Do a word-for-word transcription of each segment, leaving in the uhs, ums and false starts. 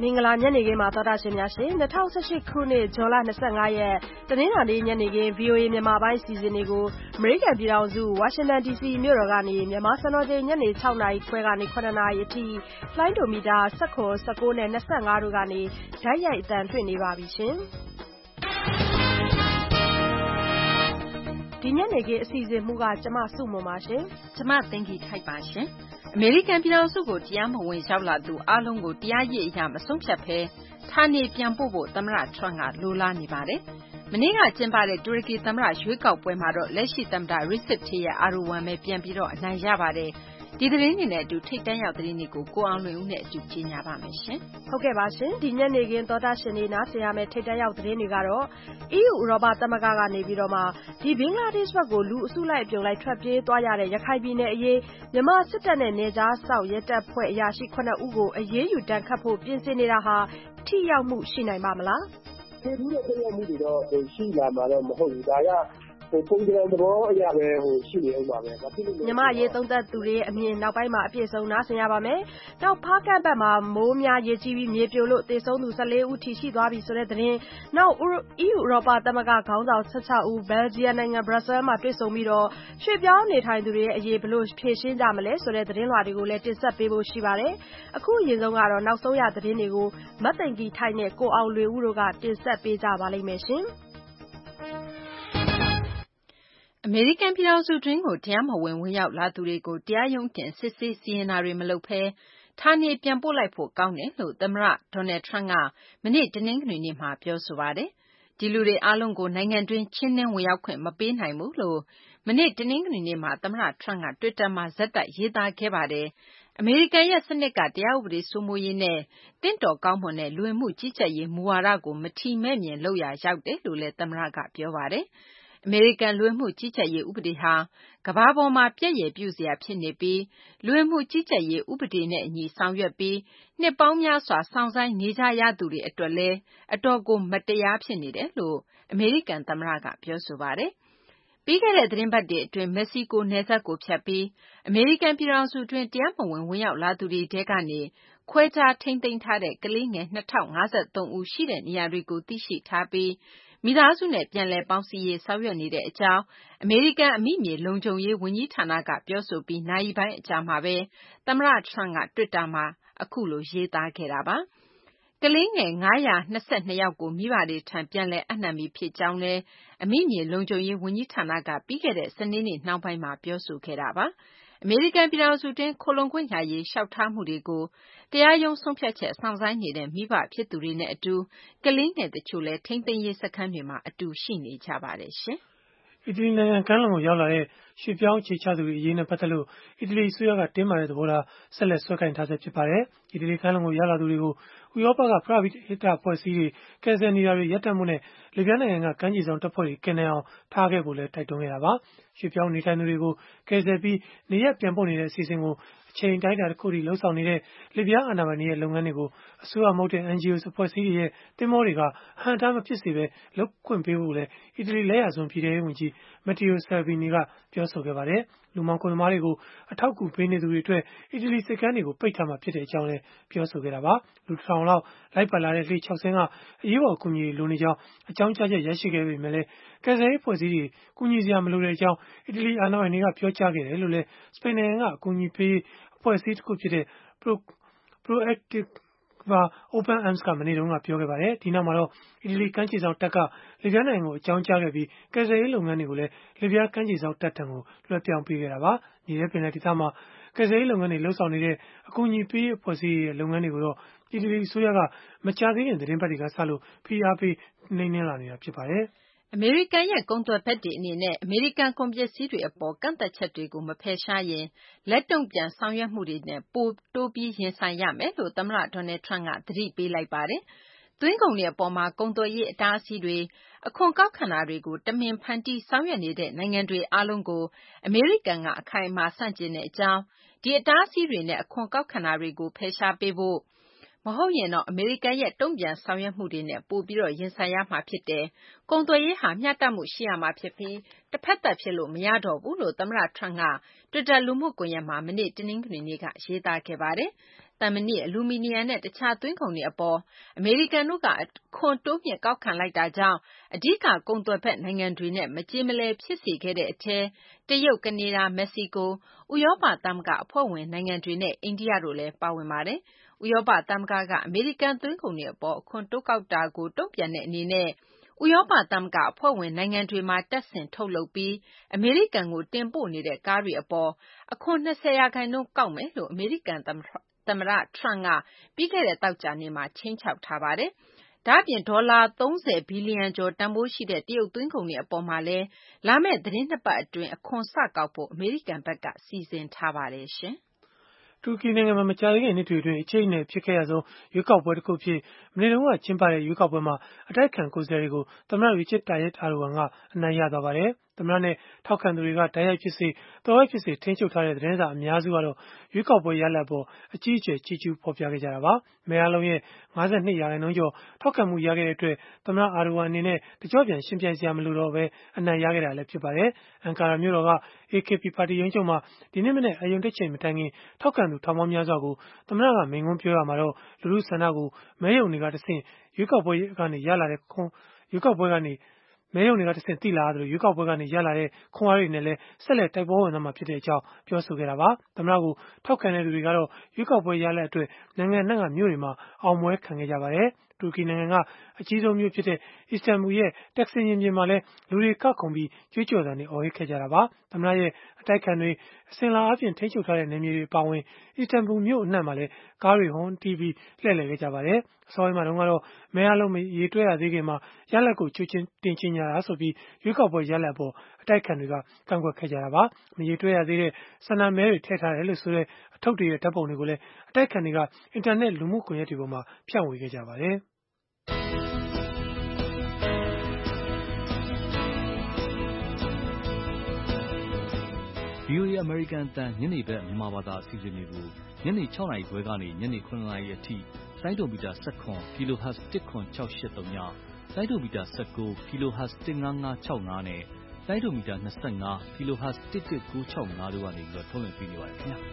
င်္ဂလာညနေခင်းမှာသောတာရှင်များရှင်၂၀၁၈ခုနှစ်ဇွန်လ၂၅ရက်တနင်္လာနေ့ညနေခင်း ဗီအိုအေ မြန်မာပိုင်းအစီအစဉ်တွေကိုအမေရိကန်ပြည်ထောင်စုဝါရှင်တန်ဒီစီမြို့တော်ကနေမြန်မာစံတော်ချိန်ညနေ၆နာရီခွဲကနေ၇နာရီအထိလိုင်းဒိုမီတာ၁၇ ၁၉နဲ့၂၅တို့ကနေဓာတ်ရိုက်အသံလွှင့်နေပါပြီရှင်ဒီညနေခင်းအစီအစဉ်မှုကကျမစုမွန်ပါရှင်ကျမသိင်္ဂီထိုက်ပါရှင်အမေရိကန်ပြည်ထောင်စုကိုတရားမဝင်ရောက်လာသူအားလုံးကိုတရားရေးအရာမဆုံးဖြတ်ဘဲဌာနေပြန်ပို့ဖို့သမ္မတထရမ့်ကလိုလားနေပါတယ်။မနေ့ကကျင်းပတဲ့တူရကီသမ္မတရွေးကောက်ပွဲမှာတော့လက်ရှိသမ္မတ Recep Tayyip Erdogan ပဲပြန်ပြီးတော့အနိုင်ရပါတယ်။ဒီသတင်းတွေနဲ့အတူထိပ်တန်းရောက်သတင်းတွေကိုကိုအောင်လွင်ဦးနဲ့အတူကြီးညာပါမယ်ရှင်။ဟုတ်ကဲ့ပါရှင်။ဒီညနေခင်းသောတာရှင်တွေနားဆင်ရမယ့်ထိပ်တန်းရောက်သတင်းတွေကတော့ E U ဥရောပသမဂ္ဂကနေပြီးတော့မှဒီဘင်္ဂလားဒေ့ရှ်ဘက်ကိုလူအစုလိုက်အပြုံလိုက်ထွက်ပြေးသွားရတဲ့ရခိုင်ပြည်နယ်အရေးမြန်မာစစ်တပ်နဲ့နေကြားစောက်ရဲတပ်ဖွဲ့အရာရှိခုနှစ်ဦးကိုအရေးယူတန်းခတ်ဖို့ပြင်ဆင်နေတာဟာထိရောက်မှုရှိနိုင်ပါမလား။ဒီလိုတဲ့ရောက်မှုတွေတော့ရှိလာမှာတော့မဟုတ်ဘူး။ဒါကဟိုပုံစံသဘောအရာပဲဟိုရှိနေအောင်ပါပဲ။ဘာဖြစ်လို့လဲ။မြန်မာရေးသုံးသက်သူတွေအမြင်နောက်ပိုင်းမှာအပြည့်စုံနားဆင်ရပါမယ်။နောက်ဖားကန့်ဘက်မှာမိုးများရေကြီးပြီးမြေပြိုလို့တေဆုံးသူ၁၄ဦးထိရှိသွားပြီဆိုတဲ့သတင်း။နောက် E U ဥရောပသမဂ္ဂခေါင်းဆောင်၁၆ဦးဘယ်လ်ဂျီယံနိုင်ငံဘရပ်ဆဲလ်မှာတွေ့ဆုံပြီးတော့ရွှေ့ပြောင်းနေထိုင်သူတွေရဲ့အရေးဘယ်လိုဖြေရှင်းကြမလဲဆိုတဲ့သတင်းလွှာတွေကိုလည်းတင်ဆက်ပေးဖို့ရှိပါတယ်။အခုအရင်ဆုံးကတော့နောက်ဆုံးရသတင်းတွေကိုမသိင်္ဂီထိုက်နဲ့ကိုအောင်လွေဦးတို့ကတင်ဆက်ပေးကြပါလိမ့်မယ်ရှင်။အမေရိကန်ပြည်ထောင်စုတွင်းကိုတရားမဝင်ဝင်ရောက်လာသူတွေကိုတရားရုံးတင်စစ်ဆေးစီရင်တာတွေမလုပ်ဘဲဌာနေပြန်ပို့လိုက်ဖို့ကောင်းတယ်လို့သမ္မတဒေါ်နယ်ထရမ့်ကမနေ့တနင်္ဂနွေနေ့မှာပြောဆိုပါတယ်။ဒီလူတွေအားလုံးကိုနိုင်ငံတွင်းချင်းနှင်းဝင်ရောက်ခွင့်မပေးနိုင်ဘူးလို့မနေ့တနင်္ဂနွေနေ့မှာသမ္မတထရမ့်ကတွစ်တာမှာဇက်တိုက်ရေးသားခဲ့ပါတယ်။အမေရိကန်ရဲ့စနစ်ကတရားဥပဒေစိုးမိုးရေးနဲ့တင့်တော်ကောင်းမွန်တဲ့လူဝင်မှုကြီးကြပ်ရေးမူဝါဒကိုမထီမဲ့မြင်လုပ်ရာရောက်တယ်လို့လည်းသမ္မတကပြောပါတယ်။အမေရိကန်လူဝင်မှုကြီးကြပ်ရေးဥပဒေဟာကမ္ဘာပေါ်မှာပြည့်ရည်ပြုစရာဖြစ်နေပြီးလူဝင်မှုကြီးကြပ်ရေးဥပဒေနဲ့အညီဆောင်ရွက်ပြီးနှစ်ပေါင်းများစွာစောင့်ဆိုင်းနေကြရသူတွေအတွက်လည်းအတော်ကိုမတရားဖြစ်နေတယ်လို့အမေရိကန်သမ္မတကပြောဆိုပါတယ်။ပြီးခဲ့တဲ့သတင်းပတ်တွေအတွင်းမက္ကဆီကိုနယ်စပ်ကိုဖြတ်ပြီးအမေရိကန်ပြည်ထောင်စုတွင်းတရားမဝင်ဝင်ရောက်လာသူတွေထဲကနေခွဲခြားထိန်းသိမ်းထားတဲ့ကလေးငယ်နှစ်ထောင်၅၃ဦးရှိတဲ့နေရာတွေကိုသိရှိထားပြီးမိသားစုနဲ့ပြန်လည်ပေါင်းစည်းရေးဆောင်ရွက်နေတဲ့အကြောင်းအမေရိကန်အမိမြေလုံခြုံရေးဝန်ကြီးဌာနကပြောဆိုပြီးနာရီပိုင်းအကြာမှာပဲသမ္မတထရမ့်ကတွစ်တာမှာအခုလိုရေးသားခဲ့တာပါ။ကလေးငယ်၅၂၂ယောက်ကိုမိဘတွေထံပြန်လည်အပ်နှံပြီဖြစ်ကြောင်းလည်းအမိမြေလုံခြုံရေးဝန်ကြီးဌာနကပြီးခဲ့တဲ့စနေနေ့နှောင်းပိုင်းမှာပြောဆိုခဲ့တာပါ။အမေရိကန်ပြည်ထောင်စုတွင်းခိုလှုံခွင့်ရရေးလျှောက်ထားမှုတွေကိုတရားရုံးဆုံးဖြတ်ချက်စောင့်ဆိုင်းနေတဲ့မိဘဖြစ်သူတွေနဲ့အတူကလေးငယ်တချို့လည်းထိန်းသိမ်းရေးစခန်းတွေမှာအတူရှိနေကြပါတယ်ရှင်။အီတလီနိုင်ငံကမ်းလွန်ကိုရောက်လာတဲ့ရွှေ့ပြောင်းအခြေချသူတွေအရေးနဲ့ပတ်သက်လို့အီတလီအစိုးရကတင်းမာတဲ့သဘောထားဆက်လက်ဆွဲကိုင်ထားဆဲဖြစ်ပါတယ်။အီတလီကမ်းလွန်ကိုရောက်လာသူတွေကိုဥရောပကပရဟိတအဖွဲ့အစည်းတွေကယ်ဆယ်နေတာတွေရပ်တန့်မှုနဲ့လစ်ဗျားနိုင်ငံကကမ်းခြေစောင့်တပ်ဖွဲ့တွေကင်နိုင်အောင်ထားခဲ့ဖို့လည်းတိုက်တွန်းခဲ့တာပါ။ရွှေ့ပြောင်းနေထိုင်သူတွေကိုကယ်ဆယ်ပြီးနေရပ်ပြန်ပို့နေတဲ့အစီအစဉ်ကိုအချိန်တိုင်းတာတစ်ခုထိလှုပ်ဆောင်နေတဲ့လစ်ဗျားအာဏာပိုင်တွေရဲ့လုပ်ငန်းတွေကိုအစိုးရမဟုတ်တဲ့ N G O အဖွဲ့အစည်းတွေရဲ့သင်္ဘောတွေကဟန်တာမဖြစ်စေဘဲလုပ်ခွင့်ပေးဖို့လည်းအီတလီလက်ယာစွန်းပြည်ထောင်စုဝန်ကြီး Matteo Salvini ကပြောဆိုခဲ့ပါတယ်။လူမှောင်ခိုသမားတွေကိုအထောက်အကူပေးနေသူတွေအတွက်အီတလီစစ်ကမ်းတွေကိုပိတ်ထားမှာဖြစ်တဲ့အကြောင်းလည်းပြောဆိုခဲ့တာပါ။လူတစ်ထောင်လောက်လိုက်ပါလာတဲ့လှေခြောက်စင်းကအရေးပေါ်အကူအညီလိုနေကြောင်းအကြောင်းကြားချက်ရရှိခဲ့ပေမဲ့လည်းကယ်ဆယ်ရေးအဖွဲ့အစည်းတွေကူညီစရာမလိုတဲ့အကြောင်းအီတလီအာဏာပိုင်တွေကပြောကြားခဲ့တယ်လို့လည်းစပိန်နိုင်ငံကအကူအညီပေးအဖွဲ့အစည်းတစ်ခုဖြစ်တဲ့ Proactive Open Arms ကမနေ့တုန်းကပြောခဲ့ပါတယ်။ဒီနောက်မှာတော့အီတလီကမ်းခြေစောင့်တပ်ကလစ်ဗျားနိုင်ငံကိုအကြောင်းကြားခဲ့ပြီးကယ်ဆယ်ရေးလုပ်ငန်းတွေကိုလည်းလစ်ဗျားကမ်းခြေစောင့်တပ်ထံကိုလွှဲပြောင်းပေးခဲ့တာပါ။မြေထဲပင်လယ်ဒေသမှာကယ်ဆယ်ရေးလုပ်ငန်းတွေလှုပ်ဆောင်နေတဲ့အကူအညီပေးအဖွဲ့အစည်းရဲ့လုပ်ငန်းတွေကိုတော့အီတလီအစိုးရကမကြာသေးခင်သတင်းပတ်တွေကစလို့ဖိအားပေးနှိမ်နင်းလာနေတာဖြစ်ပါတယ်။အမေရိကန်ရဲ့ကုန်သွယ်ဘက်တွေအနေနဲ့အမေရိကန်ကုန်ပစ္စည်းတွေအပေါ်ကန့်သတ်ချက်တွေကိုမဖယ်ရှားရင်လက်တုံ့ပြန်ဆောင်ရွက်မှုတွေနဲ့ပိုတိုးပြီးရင်ဆိုင်ရမယ်လို့သမ္မတဒေါ်နယ်ထရမ့်ကသတိပေးလိုက်ပါတယ်။သွင်းကုန်တွေအပေါ်မှာကုန်သွယ်ရေးအတားအဆီးတွေအခွန်ကောက်ခံတာတွေကိုတမင်ဖန်တီးဆောင်ရွက်နေတဲ့နိုင်ငံတွေအားလုံးကိုအမေရိကန်ကအခိုင်အမာဆန့်ကျင်တဲ့အကြောင်းဒီအတားအဆီးတွေနဲ့အခွန်ကောက်ခံတာတွေကိုဖယ်ရှားပေးဖို့မဟုတ်ရင်တော့အမေရိကန်ရဲ့တုံ့ပြန်ဆောင်ရွက်မှုတွေနဲ့ပိုပြီးရင်ဆိုင်ရမှာဖြစ်တယ်။ကုန်သွယ်ရေးဟာမျှတမှုရှိရမှာဖြစ်ပြီးတဖက်သတ်ဖြစ်လို့မရတော့ဘူးလို့သမ္မတထရမ့်ကတွစ်တာလူမှုကွန်ရက်မှာမနေ့တနင်္ဂနွေနေ့ကရေးသားခဲ့ပါတယ်။သံမဏိအလူမီနီယံနဲ့တခြားသွင်းကုန်တွေအပေါ်အမေရိကန်တို့ကခွန်တိုးမြင့်ကောက်ခံလိုက်တာကြောင့်အဓိကကုန်သွယ်ဘက်နိုင်ငံတွေနဲ့မကြေမလည်ဖြစ်စေခဲ့တဲ့အထဲတရုတ်ကနေဒါမက္ကဆီကိုဥရောပသမဂ္ဂအဖွဲ့ဝင်နိုင်ငံတွေနဲ့အိန္ဒိယတို့လည်းပါဝင်ပါတယ်။ဥရောပသမဂ္ဂကအမေရိကန်သွင်းကုန်တွေအပေါ်အခွန်တိုးကောက်တာကိုတုံ့ပြန်တဲ့အနေနဲ့ဥရောပသမဂ္ဂအဖွဲ့ဝင်နိုင်ငံတွေမှာတပ်ဆင်ထုတ်လုပ်ပြီးအမေရိကန်ကိုတင်ပို့နေတဲ့ကားတွေအပေါ်အခွန်၂၀ရာခိုင်နှုန်းကောက်မယ်လို့အမေရိကန်သမ္မတသမ္မတ Trump ကပြီးခဲ့တဲ့သောကြာနေ့မှာခြိမ်းခြောက်ထားပါတယ်။ဒါ့အပြင်ဒေါ်လာသုံးဆယ်ဘီလီယံကျော်တန်ဖိုးရှိတဲ့တရုတ်သွင်းကုန်တွေအပေါ်မှာလည်းလာမယ့်သီတင်းနှစ်ပတ်အတွင်းအခွန်စကောက်ဖို့အမေရိကန်ဘက်ကစီစဉ်ထားပါတယ်ရှင်။တူရကီနိုင်ငံမှာမကြာသေးခင်နှစ်တွေအတွင်းအကျိတ်နဲ့ဖြစ်ခဲ့ရဆုံးရွေးကောက်ပွဲတစ်ခုဖြစ်မနေ့တုန်းကကျင်းပတဲ့ရွေးကောက်ပွဲမှာအတိုက်ခံကိုယ်စားလှယ်တွေကိုသမ္မတ Recep Tayyip Erdogan ကအနိုင်ရသွားပါတယ်။သမ္မတနဲ့ထောက်ခံသူတွေကတိုက်ရိုက်ဖြစ်စေတော်ရိုက်ဖြစ်စေထိန်းချုပ်ထားတဲ့သတင်းစာအများစုကတော့ရွေးကောက်ပွဲရလဒ်ပေါ်အကြီးအကျယ်ချီးကျူးဖော်ပြခဲ့ကြတာပါ။မဲအားလုံးရဲ့၅၂ရာခိုင်နှုန်းကျော်ထောက်ခံမှုရခဲ့တဲ့အတွက်သမ္မတ Erdogan အနေနဲ့တကြော့ပြန်ရှင်းပြစရာမလိုတော့ဘဲအနိုင်ရခဲ့တာလည်းဖြစ်ပါတယ်။အန်ကာရာမြို့တော်က A K P ပါတီရုံးချုပ်မှာဒီနေ့မနေ့အယုံတက်ချိန်မတိုင်ခင်ထောက်ခံသူထောင်ပေါင်းများစွာကိုသမ္မတကမိန့်ခွန်းပြောရမှာတော့လူထုဆန္ဒကိုမဲရုံတွေကတဆင့်ရွေးကောက်ပွဲကနေရလာတဲ့ခွန်ရွေးကောက်ပွဲကနေမဲရုံတွေကတဆင့်တိလာတယ်ရွေးကောက်ပွဲကနေရလာတဲ့ခွန်အားတွေနဲ့လည်းဆက်လက်တိုက်ပွဲဝင်သွားမှာဖြစ်တဲ့အကြောင်းပြောဆိုခဲ့တာပါသမ္မတကိုထောက်ခံတဲ့သူတွေကတော့ရွေးကောက်ပွဲရလဒ်အတွက်နိုင်ငံနှံ့ကမြို့တွေမှာအောင်ပွဲခံခဲ့ကြပါတယ်တူရကီနိုင်ငံကအကြီးဆုံးမြို့ဖြစ်တဲ့အစ္စတန်ဘူရဲ့တက်ဆင်ရင်ပြင်မှာလည်းလူတွေကခုန်ပြီးကြွေးကြော်သံတွေအော်ဟစ်ခဲ့ကြတာပါသမ္မတရဲ့အတိုက်ခံတွေအစင်လာအပြင်ထိန်းချုပ်ထားတဲ့နေမြေတွေပါဝင်အစ္စတန်ဘူမြို့အနှံ့မှာလည်းကားတွေဟွန်းတီးပြီးလှည့်လည်ခဲ့ကြပါတယ်အစောပိုင်းမှာတော့ကတော့မဲအားလုံးရေတွဲရသေးခင်မှာရလဒ်ကိုချွချင်းတင်ချင်ကြတာဆိုပြီးရွေးကောက်ပွဲရလဒ်ပေါ်အတိုက်ခံတွေကကန့်ကွက်ခဲ့ကြတာပါမရေတွဲရသေးတဲ့ဆန္ဒမဲတွေထည့်ထားတယ်လို့ဆိုတဲ့အထုပ်တွေရဲ့ဓာတ်ပုံတွေကိုလည်းအတိုက်ခံတွေကအင်တာနက်လူမှုကွန်ရက်တွေပေါ်မှာဖြန့်ဝေခဲ့ကြပါတယ်ဗွီအိုအေ American အသံညနေဘက်မြန်မာဘာသာအစီအစဉ်တွေကိုညနေ၆နာရီခွဲကနေညနေ၇နာရီအထိစိုင်းဒိုမီတာ၁၇ kilohertz တစ်ခွန်၆၈၃ညစိုင်းဒိုမီတာ၁၉ kilohertz တစ်၅၅၆၅နဲ့စိုင်းဒိုမီတာ၂၅ kilohertz တစ်တစ်၉၆၅တို့ကနေပြီးတော့ထုတ်လွှင့်ပေးနေပါတယ်ခင်ဗျာ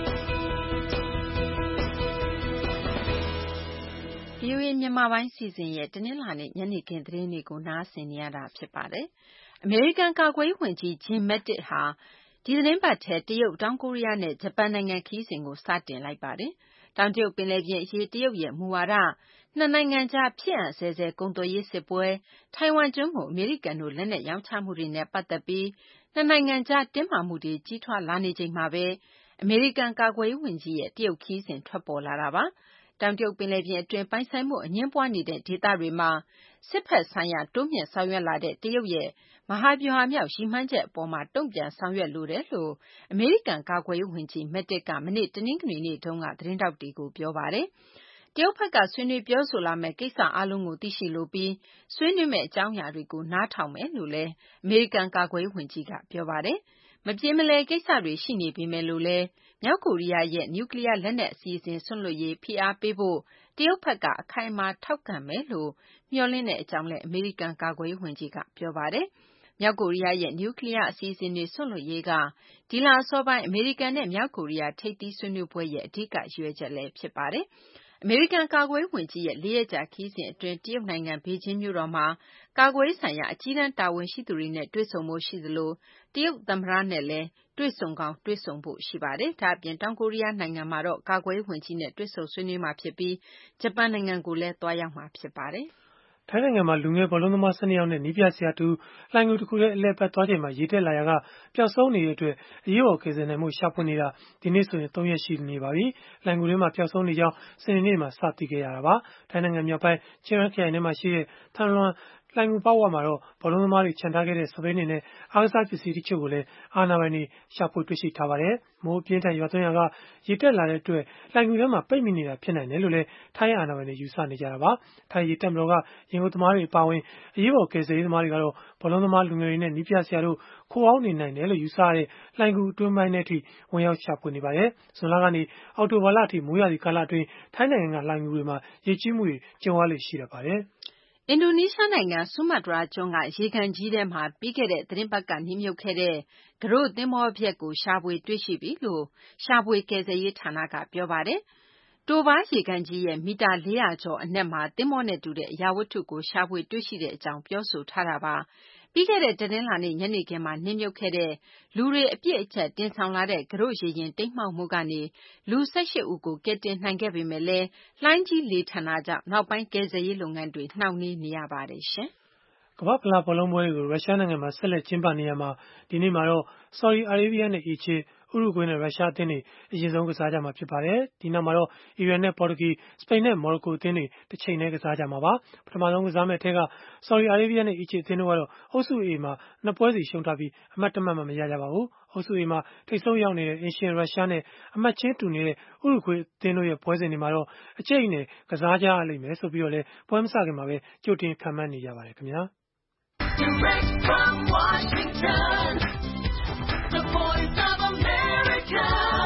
ဗွီအိုအေမြန်မာပိုင်းစီစဉ်ရဲ့တနင်္လာနေ့ညနေခင်းသတင်းတွေကိုနားဆင်နေရတာဖြစ်ပါတယ်။အမေရိကန်ကာကွယ်ရေးဝန်ကြီး Jim Mattis ဟာဒီသတင်းပတ်ထဲတရုတ်တောင်ကိုရီးယားနဲ့ဂျပန်နိုင်ငံခရီးစဉ်ကိုစတင်လိုက်ပါတယ်။တောင်တရုတ်ပင်လယ်ပြင်အရေးတရုတ်ရဲ့မူဝါဒနှစ်နိုင်ငံကြားဖြစ်အံ့ဆဲဆဲကုန်သွယ်ရေးစစ်ပွဲထိုင်ဝမ်ကျွန်းကိုအမေရိကန်တို့လက်နက်ရောင်းချမှုတွေနဲ့ပတ်သက်ပြီးနှစ်နိုင်ငံကြားတင်းမာမှုတွေကြီးထွားလာနေချိန်မှာပဲအမေရိကန်ကာကွယ်ရေးဝန်ကြီးရဲ့တရုတ်ခရီးစဉ်ထွက်ပေါ်လာတာပါ။တောင်တရုတ်ပင်လယ်ပြင်အတွင်းပိုင်ဆိုင်မှုအငြင်းပွားနေတဲ့ဒေသတွေမှာစစ်ဖက်ဆိုင်ရာတိုးမြင့်ဆောင်ရွက်လာတဲ့တရုတ်ရဲ့မဟာဗျူဟာမြောက်ရည်မှန်းချက်အပေါ်မှာတုံ့ပြန်ဆောင်ရွက်လိုတယ်လို့အမေရိကန်ကာကွယ်ရေးဝန်ကြီး Mattis ကမနေ့တနင်္ဂနွေနေ့တုန်းကသတင်းထောက်တွေကိုပြောပါတယ်။တရုတ်ဘက်ကဆွေးနွေးပြောဆိုလာမယ့်ကိစ္စအားလုံးကိုသိရှိလိုပြီးဆွေးနွေးမယ့်အကြောင်းအရာတွေကိုနားထောင်မယ်လို့လည်းအမေရိကန်ကာကွယ်ရေးဝန်ကြီးကပြောပါတယ်။မပြေမလည်ကိစ္စတွေရှိနေပေမဲ့လို့လည်းမြောက်ကိုရီးယားရဲ့နျူကလ িয়ার လက်နက်အစီအစဉ်ဆွန့်လွတ်ရေးဖိအားပေးဖို့တရုတ်ဘက်ကအခိုင်အမာထောက်ခံမယ်လို့မျှော်လင့်တဲ့အကြောင်းလည်းအမေရိကန်ကာကွယ်ရေးဝန်ကြီးကပြောပါတယ်။မြောက်ကိုရီးယားရဲ့နျူကလ িয়ার အစီအစဉ်တွေဆွန့်လွတ်ရေးကဒီလအစောပိုင်းအမေရိကန်နဲ့မြောက်ကိုရီးယားထိပ်သီးဆွေးနွေးပွဲရဲ့အဓိကရည်ရွယ်ချက်လည်းဖြစ်ပါတယ်။အမေရိကန်ကာကွယ်ရေးဝန်ကြီးရဲ့လေးရက်ကြာခရီးစဉ်အတွင်းတရုတ်နိုင်ငံဘေဂျင်းမြို့တော်မှာကာကွယ်ရေးဆိုင်ရာအကြီးတန်းတာဝန်ရှိသူတွေနဲ့တွေ့ဆုံဖို့ရှိသလိုတရုတ်သမ္မတနဲ့လည်းတွေ့ဆုံကောင်းတွေ့ဆုံဖို့ရှိပါတယ်။ဒါ့အပြင်တောင်ကိုရီးယားနိုင်ငံမှာတော့ကာကွယ်ရေးဝန်ကြီးနဲ့တွေ့ဆုံဆွေးနွေးမှာဖြစ်ပြီးဂျပန်နိုင်ငံကိုလည်းသွားရောက်မှာဖြစ်ပါတယ်။ထိုင်းနိုင်ငံမှာလူငယ်ဘောလုံးသမား၁၂ယောက်နဲ့နည်းပြဆရာတူလှိုင်ကူတစ်ခုရဲ့အလဲပတ်သွားချိန်မှာရေတက်လာရာကပျောက်ဆုံးနေတဲ့အတွက်အရေးပေါ်ကယ်ဆယ်နိုင်မှုရှာဖွေနေတာဒီနေ့ဆိုရင်၃ရက်ရှိနေပါပြီ။လှိုင်ကူထဲမှာပျောက်ဆုံးနေကြောင်းစနေနေ့မှာစသိခဲ့ရတာပါ။ထိုင်းနိုင်ငံမြောက်ပိုင်းချင်းရန်ခရိုင်ထဲမှာရှိတဲ့ထန်လွမ်လှိုင်ကူပေါဝမှာတော့ဘောလုံးသမားတွေခြံထားခဲ့တဲ့စပိန်တွေနဲ့အားကစားပစ္စည်းတချို့ကိုလည်းအာဏာပိုင်တွေရှာဖွေတွေ့ရှိထားပါတယ်။မိုးပြင်းထန်ရွာသွန်းရာကရေတက်လာတဲ့အတွက်လှိုင်ကူထဲမှာပိတ်မိနေတာဖြစ်နိုင်တယ်လို့လည်းထိုင်းအာဏာပိုင်တွေယူဆနေကြတာပါ။ထိုင်းရေတက်မတော်ကရင်ကုန်သမားတွေအပါအဝင်အရေးပေါ်ကယ်ဆယ်ရေးသမားတွေကတော့ဘောလုံးသမားလူငယ်တွေနဲ့နီးပြဆရာတို့ခိုးအောင်းနေနိုင်တယ်လို့ယူဆရတဲ့လှိုင်ကူအတွင်းပိုင်းထဲထိဝင်ရောက်ရှာဖွေနေပါတယ်။ဇွန်လကနေအောက်တိုဘာလအထိမိုးရာသီကာလအတွင်းထိုင်းနိုင်ငံကလှိုင်ကူတွေမှာရေကြီးမှုတွေကြုံရလေရှိတတ်ပါတယ်။အင်ဒိုနီးရှားနိုင်ငံဆူမာတြားကျွန်းကရေကန်ကြီးထဲမှာပြီးခဲ့တဲ့သီတင်းပတ်ကနစ်မြုပ်ခဲ့တဲ့ကူးတို့သင်္ဘောဖျက်ကိုရှာဖွေတွေ့ရှိပြီလို့ရှာဖွေကယ်ဆယ်ရေးဌာနကပြောပါတယ်။တိုဘားရေကန်ကြီးရဲ့မီတာလေးရာကျော်အနက်မှာသင်္ဘောနဲ့တူတဲ့အရာဝတ္ထုကိုရှာဖွေတွေ့ရှိတဲ့အကြောင်းပြောဆိုထားတာပါ။ပြီးခဲ့တဲ့တနင်္လာနေ့ညနေခင်းမှာနစ်မြုပ်ခဲ့တဲ့လူတွေအပြည့်အကျပ်တင်ဆောင်လာတဲ့ကရုရေရင်တိမ်းမှောက်မှုကနေလူ၁၈ဦးကိုကယ်တင်နိုင်ခဲ့ပေမဲ့လည်းလှိုင်းကြီးလေထန်တာကြောင့်နောက်ပိုင်းကယ်ဆယ်ရေးလုပ်ငန်းတွေနှောင့်နှေးနေရပါတယ်ရှင်။ကမ္ဘာ့ဖလားဘောလုံးပွဲတွေကိုရုရှားနိုင်ငံမှာဆက်လက်ကျင်းပနေရမှာဒီနေ့မှာတော့ဆော်ဒီအာရေဗျနဲ့အီဂျစ်ဥရုဂွေးနဲ့ရုရှားအသင်းတွေအရင်ဆုံးကစားကြမှာဖြစ်ပါတယ်။ဒီနောက်မှာတော့အီရန်နဲ့ပေါ်တူဂီစပိန်နဲ့မော်ရိုကိုအသင်းတွေတစ်ချိန်တည်းကစားကြမှာပါ။ပထမဆုံးကစားမယ့်အထက်ကဆော်ဒီအာရေဗျနဲ့အီဂျစ်အသင်းတို့ကတော့အုပ်စု A မှာနှစ်ပွဲစီရှုံးထားပြီးအမှတ်တမှတ်မှမရကြပါဘူး။အုပ်စု A မှာထိပ်ဆုံးရောက်နေတဲ့အင်ရှင်ရုရှားနဲ့အမှတ်ချင်းတူနေတဲ့ဥရုဂွေးအသင်းတို့ရဲ့ပွဲစဉ်တွေမှာတော့အကျိတ်နဲ့ကစားကြရလိမ့်မယ်ဆိုပြီးတော့လည်းပွဲမစခင်မှာပဲကြိုတင်ခန့်မှန်းနေကြပါတယ်ခင်ဗျာ Direct from Washington, the voice of America,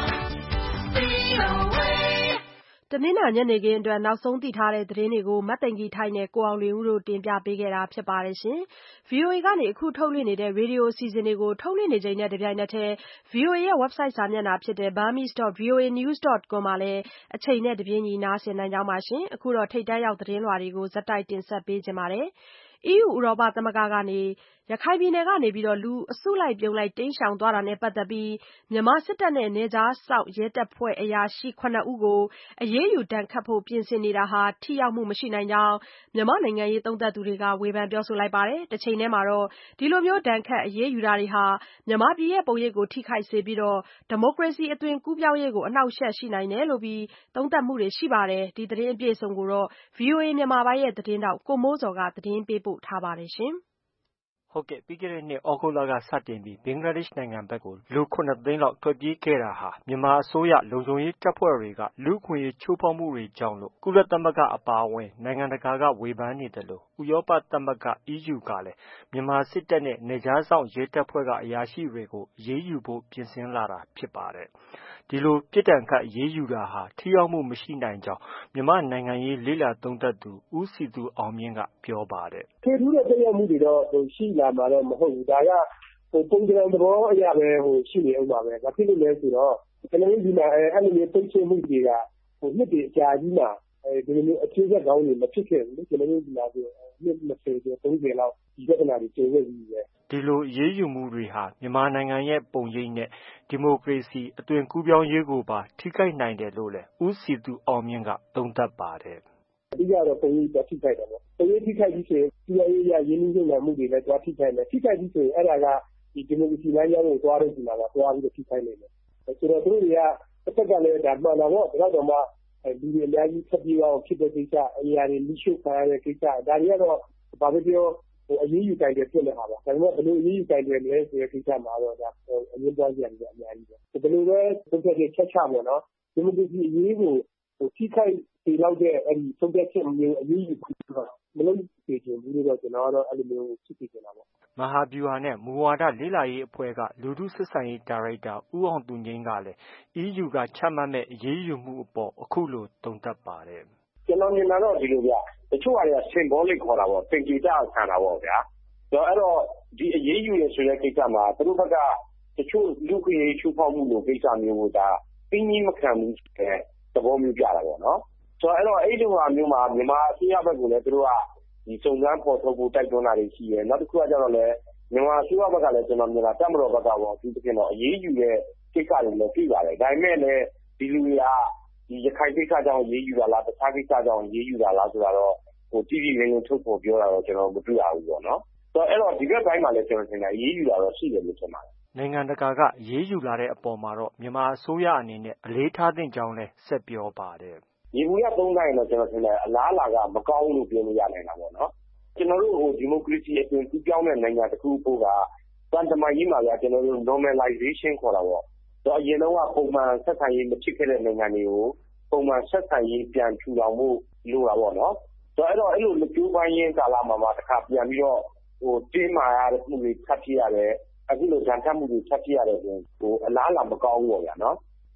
V O A တနင်္လာညနေခင်းအတွက်နောက်ဆုံးသိထားတဲ့သတင်းတွေကိုမတ်သိင်္ဂီထိုက်နဲ့ကိုအောင်လွင်ဦးတို့တင်ပြပေးခဲ့တာဖြစ်ပါတယ်ရှင်။ V O A ကနေအခုထုတ်လွှင့်နေတဲ့ရေဒီယိုအစီအစဉ်တွေကိုထုတ်လွှင့်နေချိန်နဲ့တပြိုင်နက်တည်း V O A ရဲ့ website စာမျက်နှာဖြစ်တဲ့ burmese dot v o a news dot com မှာလည်းအချိန်နဲ့တပြေးညီနားဆင်နိုင်ကြောင်းပါရှင်။အခုတော့ထိပ်တန်းရောက်သတင်းလွှာတွေကိုဇက်တိုက်တင်ဆက်ပေးကြပါမယ်။ E U ဥရောပသမဂ္ဂကနေရခိုင်ပြည်နယ်ကနေပြီးတော့လူအစုလိုက်ပြုံလိုက်တိမ်းရှောင်သွားတာနဲ့ပတ်သက်ပြီးမြန်မာစစ်တပ်နဲ့နယ်ခြားစောင့်ရဲတပ်ဖွဲ့အရာရှိခုနှစ်ဦးကိုအရေးယူဒဏ်ခတ်ဖို့ပြင်ဆင်နေတာဟာထိရောက်မှုမရှိနိုင်ကြောင်းမြန်မာနိုင်ငံရေးသုံးသပ်သူတွေကဝေဖန်ပြောဆိုလိုက်ပါတယ်။တစ်ချိန်တည်းမှာတော့ဒီလိုမျိုးဒဏ်ခတ်အရေးယူတာတွေဟာမြန်မာပြည်ရဲ့ပုံရိပ်ကိုထိခိုက်စေပြီးတော့ဒီမိုကရေစီအသွင်ကူးပြောင်းရေးကိုအနှောက်အယှက်ရှိနိုင်တယ်လို့ပြီးသုံးသပ်မှုတွေရှိပါတယ်။ဒီသတင်းအပြည့်အစုံကိုတော့ V O A မြန်မာပိုင်းရဲ့သတင်းတောက်ကိုမိုးစော်ကသတင်းပေးပို့ထားပါတယ်ရှင်။ဟုတ်ကဲ့ပြီးခဲ့တဲ့နှစ်ဩဂုတ်လကစတင်ပြီးဘင်္ဂလားဒေ့ရှ်နိုင်ငံဘက်ကိုလူခုနှစ်သိန်းလောက်ထွက်ပြေးခဲ့တာဟာမြန်မာအစိုးရလုံခြုံရေးတပ်ဖွဲ့တွေကလူ့အခွင့်အရေးချိုးဖောက်မှုတွေကြောင့်လို့ကုလသမဂ္ဂအပါအဝင်နိုင်ငံတကာကဝေဖန်နေတယ်လို့ဥရောပသမဂ္ဂ E U ကလည်းမြန်မာစစ်တပ်နဲ့နယ်ခြားစောင့်ရဲတပ်ဖွဲ့ကအရာရှိတွေကိုအရေးယူဖို့ပြင်ဆင်လာတာဖြစ်ပါတယ်။ဒီလိုပြစ်ဒဏ်ခတ်အရေးယူတာဟာထိရောက်မှုမရှိနိုင်ကြောင်းမြန်မာနိုင်ငံရေးလေ့လာသုံးသပ်သူဦးစည်သူအောင်မြင့်ကပြောပါတယ်။ထွေထူးတဲ့သက်ရောက်မှုတွေတော့ရှိလာမှာတော့မဟုတ်ဘူး။ဒါကပုံစံသဘောအရပဲရှိနေဦးမှာပဲ။ဘာဖြစ်လို့လဲဆိုတော့ကျွန်တော်တို့ဒီမှာအဲ့လိုမျိုးပိတ်ဆို့မှုတွေကနှစ်တွေအကြာကြီးမှာဒီလိုမျိုးအခြေဆက်ကောင်းတွေမဖြစ်ခဲ့ဘူးလေ။ကျွန်တော်တို့ဒီမှာဆိုနှစ်၂၀ကျော်၃၀လောက်ဒီပြဿနာတွေကြုံခဲ့ပြီးပဲ။ဒီလိုအရေးယူမှုတွေဟာမြန်မာနိုင်ငံရဲ့ပုံရိပ်နဲ့ဒီမိုကရေစီအသွင်ကူးပြောင်းရေးကိုပါထိခိုက်နိုင်တယ်လို့လည်းဦးစည်သူအောင်မြင့်ကသုံးသပ်ပါတယ်။အဓိကတော့ပုံရိပ်တော့ထိခိုက်တယ်ပေါ့။ပုံရိပ်ထိခိုက်ပြီးဆိုရင်စီးပွားရေးရရင်းနှီးမြှုပ်နှံမှုတွေလည်းသွားထိခိုက်မယ်။ထိခိုက်ပြီးဆိုရင်အဲ့ဒါကဒီဒီမိုကရေစီလမ်းကြောင်းကိုသွားတဲ့ဒီမှာကသွားပြီးတော့ထိခိုက်နေတယ်။ဆိုတော့သူတို့တွေကတစ်ဖက်ကလည်းဒါမှန်တာပေါ့။ဒါတော့မှလူတွေအများကြီးဖက်ပြီးတော့ဖြစ်တဲ့ကိစ္စအရာတွေလိရှို့ခံရတဲ့ကိစ္စဒါတွေကတော့ဘာပဲပြောအရေးယူတိုင်တယ်ဖြစ်နေတာပါ။ဒါပေမဲ့ဘယ်လိုအရေးယူတိုင်တယ်လဲဆိုတဲ့ကိစ္စမှာတော့ဒါအရင်ပွားကြရတယ်အများကြီးပဲ။ဘယ်လိုပဲသုံးသက်ချက်ချက်ချမယ်နော်။ဒီမိုကရေစီအရေးကိုထိခိုက်စေလောက်တဲ့အဲဒီသုံးသက်ချက်မျိုးအရေးယူတော့မလုပ်စေချင်ဘူးလို့တော့ကျွန်တော်ကတော့အဲ့လိုမျိုးဖြစ်စေချင်တာပေါ့။မဟာဗျူဟာနဲ့မူဝါဒလေ့လာရေးအဖွဲ့ကလူထုဆက်ဆံရေးဒါရိုက်တာဦးအောင်သူငိမ့်ကလည်း E U ကချမှတ်မဲ့အရေးယူမှုအပေါ်အခုလိုသုံးသပ်ပါတယ်။ကျွန်တော်မြင်တာတော့ဒီလိုဗျ။တချို့ဟာတွေက symbolic ခေါ်တာပေါ့။သင်္ကေတဆန်တာပေါ့ဗျာ။အဲ့တော့ဒီအရေးယူရဆိုတဲ့ကိစ္စမှာသူတို့ဘက်ကတချို့လူ့ခွင့်ရေးချိုးဖောက်မှုလိုကိစ္စမျိုးကိုဒါပြင်းကြီးမခံဘူးဆိုတဲ့သဘောမျိုးပြတာပေါ့နော်။ဆိုတော့အဲ့တော့အဲ့ဒီလိုဟာမျိုးမှာမြန်မာအစိုးရဘက်ကလည်းသူတို့ကဒီစုံစမ်းဖော်ထုတ်ဖို့တိုက်တွန်းတာတွေရှိတယ်။နောက်တစ်ခုကကျတော့လည်းမြန်မာအစိုးရဘက်ကလည်းကျွန်တော်မြင်တာတပ်မတော်ဘက်ကပေါ့ဒီတစ်ပြင်တော့အရေးယူတဲ့ကိစ္စတွေလည်းပြပါတယ်။ဒါပေမဲ့လည်းဒီလူတွေကဒီရခိုင်ကိစ္စကြောင့်အရေးယူတာလားတခြားကိစ္စကြောင့်အရေးယူတာလားဆိုတာတော့ဟိုပြည်ပြည်ရင်းရင်းထုတ်ဖော်ပြောတာတော့ကျွန်တော်မတွေ့ရဘူးပေါ့နော်။ဆိုတော့အဲ့တော့ဒီဘက်ပိုင်းမှာလည်းကျွန်တော်ထင်တယ်အရေးယူတာတော့ရှိတယ်လို့ထင်ပါတယ်။နိုင်ငံတကာကအရေးယူလာတဲ့အပေါ်မှာတော့မြန်မာအစိုးရအနေနဲ့အလေးထားသင့်ကြောင်းလည်းဆက်ပြောပါတယ်။ဒီမူရသုံးတိုင်းတော့ကျွန်တော်ထင်တယ်အလားအလာကမကောင်းဘူးလို့ပြောလို့ရနိုင်တာပေါ့နော်။ကျွန်တော်တို့ဟိုဒီမိုကရေစီအသွင်ကူးပြောင်းတဲ့နိုင်ငံတစ်ခုပို့ကတန်တမာကြီးမှာကကျွန်တော်တို့ normalization ခေါ်တာပေါ့။တော့အရင်တော့ပုံမှန်ဆက်ဆံရေးမဖြစ်ခဲ့တဲ့နိုင်ငံတွေကိုပုံမှန်ဆက်ဆံရေးပြန်ထူထောင်မှုလိုတာပေါ့နော်။ဆိုတော့အဲ့တော့အဲ့လိုကြိုးပမ်းရင်းကာလမှာမှတစ်ခါပြန်ပြီးတော့ဟိုတင်းမာရတဲ့မှုတွေထပ်ဖြစ်ရတယ်။အခုလိုဂျန်ထပ်မှုတွေထပ်ဖြစ်ရတယ်ဆိုရင်ဟိုအလားအလာမကောင်းဘူးပေါ့ဗျာနော်။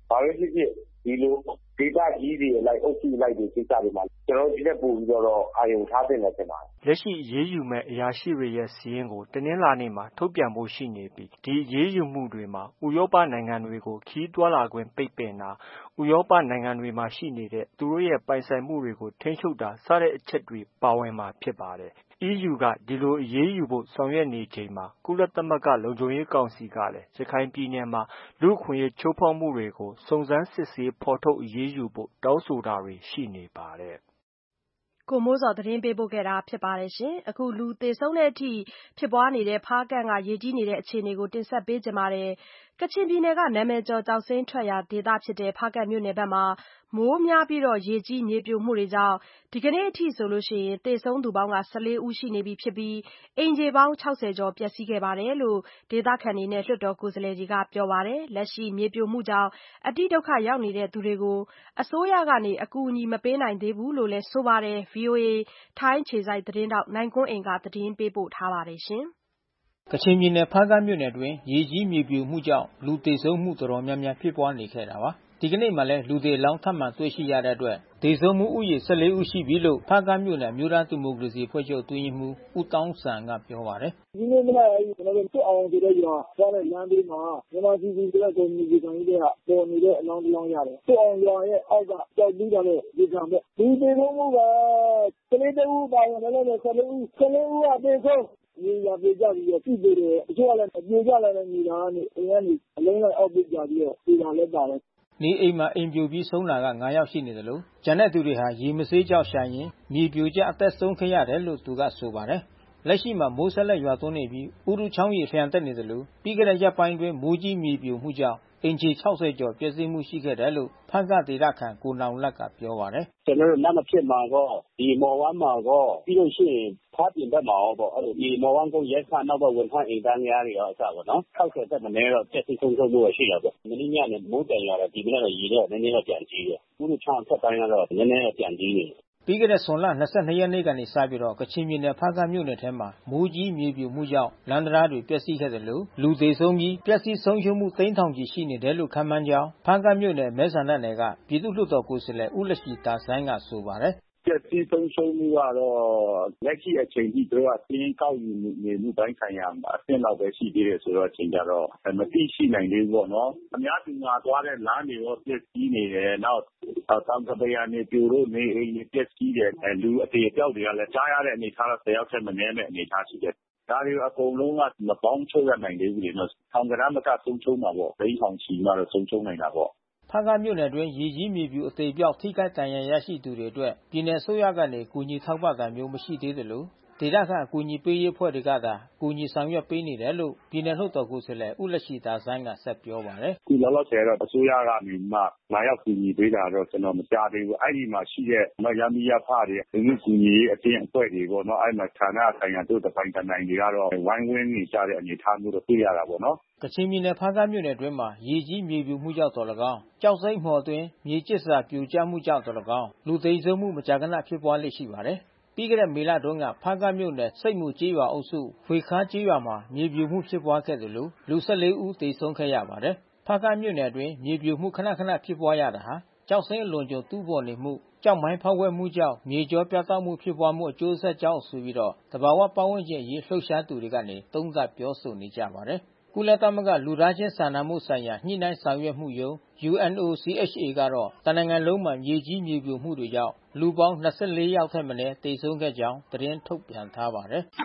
ဘာပဲဖြစ်ဖြစ်ဒီလိုဒေသကြီးတွေလိုက်အုပ်စုလိုက်တွေကိစ္စတွေမှာကျွန်တော်ဒီနဲ့ပို့ပြီးတော့အာရုံထားတင်တယ်ထင်ပါတယ်လက်ရှိအရေးယူမဲ့အရာရှိတွေရဲ့စီးရင်ကိုတနင်္လာနေ့မှာထုတ်ပြန်ဖို့ရှိနေပြီးဒီအရေးယူမှုတွေမှာဥရောပနိုင်ငံတွေကိုခီးသွွာလာခွင့်ပိတ်ပင်တာဥရောပနိုင်ငံတွေမှာရှိနေတဲ့သူတို့ရဲ့ပိုင်ဆိုင်မှုတွေကိုထိန်းချုပ်တာစတဲ့အချက်တွေပါဝင်မှာဖြစ်ပါတယ်E U ကဒီလိုအရေးယူဖို့ဆောင်ရွက်နေချိန်မှာကုလသမဂ္ဂလုံခြုံရေးကောင်စီကလည်းရခိုင်ပြည်နယ်မှာလူ့အခွင့်အရေးချိုးဖောက်မှုတွေကိုစုံစမ်းစစ်ဆေးဖော်ထုတ်အရေးယူဖို့တောင်းဆိုတာတွေရှိနေပါတယ်ကိုမိုးဇော်သတင်းပေးပို့ခဲ့တာဖြစ်ပါတယ်ရှင်။အခုလူသေဆုံးတဲ့အထိဖြစ်ပွားနေတဲ့ဖားကန့်ကရေကြီးနေတဲ့အခြေအနေကိုတင်ဆက်ပေးကြပါမယ်။ကချင်ပြည်နယ်ကနာမည်ကျော်ကျောက်စိမ်းထွက်ရာဒေသဖြစ်တဲ့ဖားကန့်မြို့နယ်ဘက်မှာမိုးများပြီးတော့ရေကြီးမြေပြိုမှုတွေကြောင့်ဒီကနေ့အထိဆိုလို့ရှိရင်သေဆုံးသူပေါင်းကဆယ်လေးဦးရှိနေပြီဖြစ်ပြီးအိမ်ခြေပေါင်းခြောက်ဆယ်ကျော်ပျက်စီးခဲ့ပါတယ်လို့ဒေသခံတွေနဲ့လွှတ်တော်ကိုယ်စားလှယ်တွေကပြောပါတယ်။လက်ရှိမြေပြိုမှုကြောင့်အတိဒုက္ခရောက်နေတဲ့သူတွေကိုအစိုးရကနေအကူအညီမပေးနိုင်သေးဘူးလို့လည်းဆိုပါတယ်။ ဗွီအိုအေထိုင်းအခြေစိုက်သတင်းထောက်နိုင်ကွန်းအိန်ကသတင်းပေးပို့ထားပါတယ်ရှင်။ကချင်ပြည်နယ်ဖားကန့်မြို့နယ်တွင်ရေကြီးမြေပြိုမှုကြောင့်လူသေဆုံးမှုတော်တော်များများဖြစ်ပွားနေခဲ့တာပါ။ဒီကနေ့မှလည်းလူသေအလောင်းထပ်မံတွေ့ရှိရတဲ့အတွက်သေဆုံးမှုဦးရေဆယ်လေးဦးရှိပြီလို့ဖားကန့်မြို့နယ်မျိုးသားဒီမိုကရေစီအဖွဲ့ချုပ်အတွင်းရေးမှူးဦးတောင်းစံကပြောပါတယ်။ဒီနေ့မနက်အဲဒီကျွန်တော်တို့စစ်အောင်ဆိုတဲ့ရွာသွားတဲ့လမ်းဘေးမှာမြန်မာပြည်သူတွေကုမ္ပဏီကြီးကနေပေါ်နေတဲ့အလောင်းတစ်လောင်းရတယ်။စစ်အောင်ရွာရဲ့အောက်ကကြောက်ပြီးတော့ဒီကံပေါ့။ဒီသေဆုံးမှုကကလေးတဦးပါရင်လည်းဆယ်လေးဦးဆယ်လေးဦးကသေဆုံးမြေရပြေကြပြီးတော့ပြည်တယ်အချို့ကလည်းပြေကြလည်းမြေသားကနေအရင်ကနေအလုံးလိုက်အောက်ပြေကြပြီးတော့ပြည်တာလည်းပါတယ်နေအိမ်မှာအိမ်ပြိုပြီးဆုံးတာကငါးယောက်ရှိနေတယ်လို့ကျန်တဲ့သူတွေဟာရေမဆေးကြောက်ရှာရင်မြေပြိုကျအသက်ဆုံးခဲ့ရတယ်လို့သူကဆိုပါတယ်လက်ရှိမှာမိုးဆက်လက်ရွာသွန်းနေပြီးဥရုချောင်းရေဖျံတက်နေတယ်လို့ပြီးခဲ့တဲ့ရက်ပိုင်းတွင်မိုးကြီးမြေပြိုမှုကြောင့်အင်ဂျီခြောက်ဆယ်ကျော်ပျက်စီးမှုရှိခဲ့တယ်လို့ဖန်ကဒေသခံကိုနောင်လတ်ကပြောပါတယ်ကျွန်တော်တို့လက်မဖြစ်မှာတော့ဒီမော်ဝမ်းမှာတော့ပြီးလို့ရှိရင်ဖားပြင်ဘက်မှာရောပေါ့အဲ့လိုဒီမော်ဝမ်းကုန်းရဲခါနောက်တော့ဝန်ထမ်းအိမ်သားများတွေရောအစပေါ့နော်၆၀တက်မနေတော့ပျက်စီးဆုံးရှုံးမှုရှိတာပေါ့မင်းညနေမိုးတန်ရတယ်ဒီမနေ့တော့ရေတော့နည်းနည်းတော့ပြန်ကြီးတယ်ဥရုချောင်းဆက်ပိုင်းကတော့နည်းနည်းတော့ပြန်ကြီးနေပြီးခဲ့တဲ့ဇွန်လ၂၂ရက်နေ့ကနေစပြီးတော့ကချင်ပြည်နယ်ဖားကန့်မြို့နယ်ထဲမှာမိုးကြီးမြေပြိုမှုကြောင့်လမ်းတရားတွေပျက်စီးခဲ့တယ်လို့လူသေးဆုံးပြီးပျက်စီးဆုံးရှုံးမှုသိန်းထောင်ချီရှိနေတယ်လို့ခန့်မှန်းကြောင်းဖားကန့်မြို့နယ်မဲဆန္ဒနယ်ကပြည်သူ့လွှတ်တော်ကိုယ်စားလှယ်ဦးလရှိတာဆိုင်းကဆိုပါတယ်ပျက်စီးဆုံးရှုံးမှုကတော့လက်ရှိအချိန်ကြီးတို့ကစင်းကောက်ယူနေမှုတိုင်းဆိုင်ရာမှာအဆင့်လောက်ပဲရှိသေးတယ်ဆိုတော့အချိန်ကြတော့မသိရှိနိုင်သေးဘူးပေါ့နော်အများသူငါသွားတဲ့လမ်းတွေရောပျက်စီးနေတယ်နောက်တောင်ကပရာနေပြိုလို့နေအိမ်တွေပျက်စီးတယ်လူအသေးအပြောက်တွေကလည်းကြားရတဲ့အနေထားတော့ဆယ်ယောက်ထက်မနည်းမဲ့အနေထားရှိတယ်ဒါတွေအကုန်လုံးကမပေါင်းချုပ်ရနိုင်သေးဘူးလေနော်ထောင်ကရမ်းမကဆုံးရှုံးမှာပေါ့ဒိန်းထောင်ချီမှတော့ဆုံးရှုံးနိုင်တာပေါ့ဖားကန့်မြို့နယ်တွင်ရေကြီးမြေပြိုအသေးပြောက်ထိခိုက်ဒဏ်ရာရရှိသူတွေအတွက်ပြည်내ဆိုရကနေကူညီထောက်ပံ့တာမျိုးမရှိသေးသလိုဒေသခံအကူအညီပေးရေးအဖွဲ့တွေကသာကူညီဆောင်ရွက်ပေးနေတယ်လို့ပြည်내လွှတ်တော်ကိုယ်စားလှယ်ဦးလရှိတာဆိုင်းကဆက်ပြောပါတယ်။ဒီလောလောဆယ်တော့အစိုးရကနေမှလာရောက်ကူညီပေးတာတော့ကျွန်တော်မကြားသေးဘူး။အဲ့ဒီမှာရှိတဲ့မရမီရဖတွေလူမှုကူညီရေးအသင်းအဖွဲ့တွေပေါ့နော်။အဲ့မှာဌာနဆိုင်ရာတို့တပိုင်းတနိုင်တွေကတော့ဝိုင်းဝန်းနေကြတဲ့အနေအထားမျိုးတော့တွေ့ရတာပေါ့နော်။ကချင်ပြည်နယ်ဖားကန့်မြို့နယ်အတွင်းမှာရေကြီးမြေပြိုမှုကြောင့်တော်၎င်းကြောက်စိမ့်မှော်အတွင်းမြေကျစ်စာပြိုကျမှုကြောင့်တော်၎င်းလူသိမ်းဆုံးမှုမကြာခဏဖြစ်ပွားလေ့ရှိပါတယ်။ပြီးခဲ့တဲ့မေလတုန်းကဖားကန့်မြို့နယ်စိတ်မှုကျေးရွာအုပ်စုဖွေခါးကျေးရွာမှာမြေပြိုမှုဖြစ်ပွားခဲ့တယ်လို့လူဆယ်လေးဦးသေဆုံးခဲ့ရပါတယ်။ဖားကန့်မြို့နယ်အတွင်းမြေပြိုမှုခဏခဏဖြစ်ပွားရတာဟာကျောက်စိမ်းအလွန်ကြုံတူးပေါ်နေမှုကျောက်မိုင်းဖောက်ဝဲမှုကြောင့်မြေကျောပြတ်တောက်မှုဖြစ်ပွားမှုအကျိုးဆက်ကြောင့်ဆိုပြီးတော့တဘာဝပတ်ဝန်းကျင်ရေးလှုပ်ရှားသူတွေကနေသုံးသပ်ပြောဆိုနေကြပါတယ်။ကုလသမဂ္ဂလူသားချင်းစာနာမှုဆိုင်ရာညှိနှိုင်းဆောင်ရွက်မှုရုံး U N O C H A ကတော့တနိုင်ငံလုံးမှာမြေကြီးမြေပြိုမှုတွေကြောင့်လူပေါင်း၂၄ယောက်ထက်မနည်းသေဆုံးခဲ့ကြောင်းသတင်းထုတ်ပြန်ထားပါတယ်။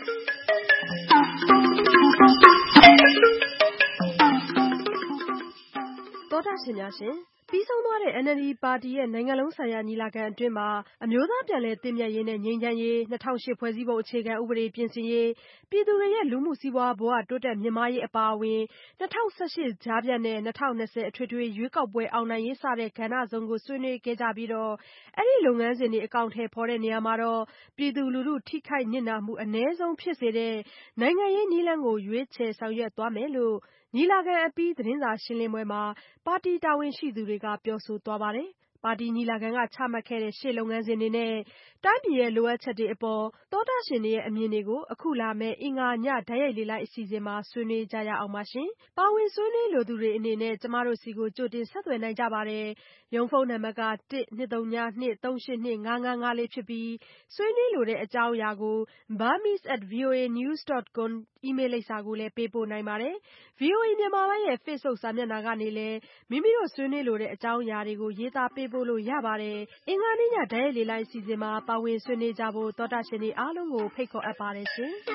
သောတာရှင်များရှင်ပြီးဆုံးသွားတဲ့ N L D ပါတီရဲ့နိုင်ငံလုံးဆိုင်ရာညီလာခံအတွင်းမှာအမျိုးသားပြန်လည်သင့်မြတ်ရေးနဲ့ငြိမ်းချမ်းရေး၂၀၀၈ဖွဲ့စည်းပုံအခြေခံဥပဒေပြင်ဆင်ရေးပြည်သူတွေရဲ့လူမှုစီးပွားဘဝတိုးတက်မြင့်မားရေးအပါအဝင်၂၀၁၈ကြားဖြတ်နဲ့၂၀၂၀အထွေထွေရွေးကောက်ပွဲအောင်နိုင်ရေးစတဲ့ကဏ္ဍစုံကိုဆွေးနွေးခဲ့ကြပြီးတော့အဲ့ဒီလုပ်ငန်းစဉ်တွေအကောင်အထည်ဖော်တဲ့နေရာမှာတော့ပြည်သူလူထုထိခိုက်နစ်နာမှုအ ਨੇ ဆုံးဖြစ်စေတဲ့နိုင်ငံရေးနည်းလမ်းကိုရွေးချယ်ဆောင်ရွက်သွားမယ်လို့ညီလာခံအပြီးသတင်းစာရှင်းလင်းပွဲမှာပါတီတာဝန်ရှိသူတွေကပြောဆိုသွားပါတယ်။ပါတီညီလာခံကချမှတ်ခဲ့တဲ့ရှေ့လုပ်ငန်းစဉ်တွေနဲ့တိုင်းပြည်ရဲ့လိုအပ်ချက်တွေအပေါ်သောတရှင်တွေရဲ့အမြင်တွေကိုအခုလာမယ့်အင်္ဂါညဓာတ်ရိုက်လေလိုက်အစီအစဉ်မှာဆွေးနွေးကြရအောင်ပါရှင်။ပါဝင်ဆွေးနွေးလိုသူတွေအနေနဲ့ကျမတို့စီကိုကြိုတင်ဆက်သွယ်နိုင်ကြပါတယ်။ရုံးဖုန်းနံပါတ်က one two three two two three eight two five five five လေးဖြစ်ပြီးဆွေးနွေးလိုတဲ့အကြောင်းအရာကို burmese at voanews dot com အီးမေးလ်လိပ်စာကိုလည်းပေးပို့နိုင်ပါတယ်။ ဗွီအိုအေမြန်မာပိုင်းရဲ့ Facebook စာမျက်နှာကနေလည်းမိမိတို့ဆွေးနွေးလိုတဲ့အကြောင်းအရာတွေကိုရေးသားပေးပို့လို့ရပါတယ်။အင်္ဂါနေ့ညဓာတ်ရိုက်လေလိုက်အစီအစဉ်မှာပါဝင်ဆွေးနွေးကြဖို့သောတရှင်တွေအားလုံးကိုဖိတ်ခေါ်အပ်ပါတယ်ရှင်။